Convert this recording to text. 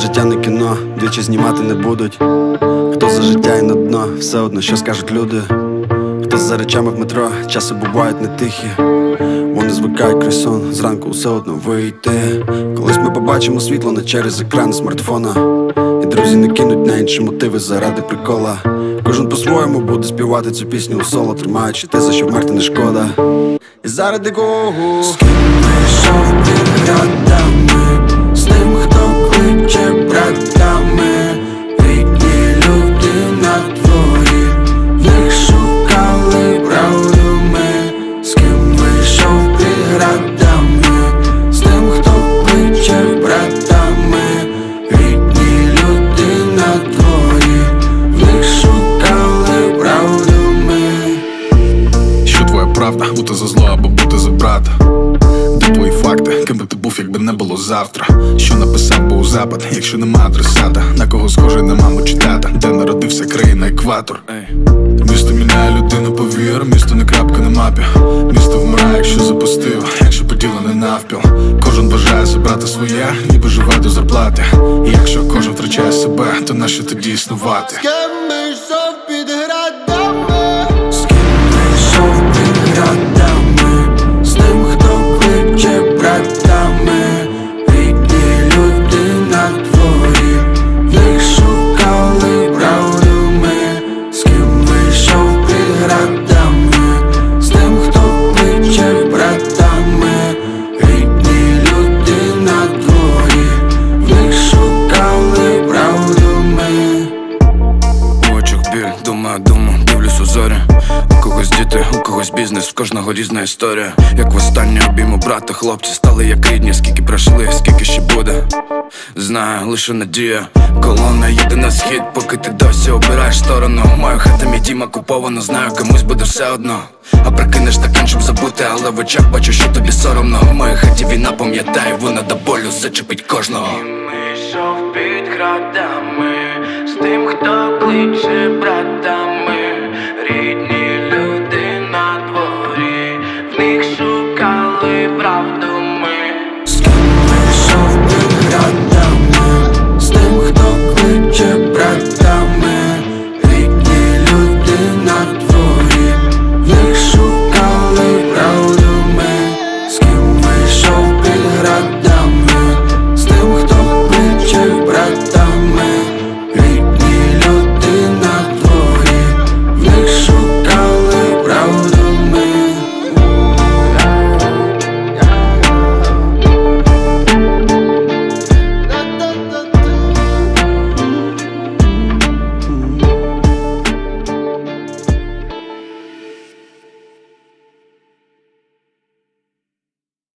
життя не кіно, двічі знімати не будуть. Хто за життя і на дно, все одно що скажуть люди. Хто за речами в метро, часи бувають не тихі. Вони звикають крізь сон, зранку все одно вийти. Колись ми побачимо світло не через екран смартфона. І друзі не кинуть на інші мотиви заради прикола. Кожен по-своєму буде співати цю пісню у соло, тримаючи те, за що вмерти не шкода. І заради кого? З ким вийшов під градами, з тим, хто кличе братами. Рідні люди на дворі, в них шукали правду ми. З ким вийшов під градами, з тим, хто кличе братами. Рідні люди на дворі, в них шукали правду ми. Що твоя правда? Бути за зло або бути за брата? Де твої факти? Ким би ти був, якби не було завтра? Що написав би у запад, якщо нема адресата? На кого схожий на маму чи тата? Де народився країна екватор? Місто міняє людину, повір. Місто не крапка на мапі. Місто вмирає, якщо запустив, якщо поділене навпіл. Кожен бажає забрати своє, ніби живе до зарплати. І якщо кожен втрачає себе, то нащо тоді існувати? З ким вийшов під градами, з ким вийшов під градами, з тим, хто кличе братами. Рідні люди на дворі, в них шукали правду ми. З ким вийшов під градами, з тим, хто кличе братами. Рідні люди на дворі, в них шукали правду ми. У очах біль, думаю, дивлюсь у зорі. У когось діти, у когось бізнес, в кожного різна історія. Як востаннє обійму брата, хлопці стали як рідні. Скільки пройшли, скільки ще буде, знаю, лише надія. Колона їде на схід, поки ти досі обираєш сторону. Моя хата, мій дім окуповано, знаю, комусь буде все одно. А прикинеш таке, щоб забути, але в очах бачу, що тобі соромно. В моїй хаті війна, пам'ятаю, вона до болю зачепить кожного. Ми йшов під градами, з тим, хто кличе братами.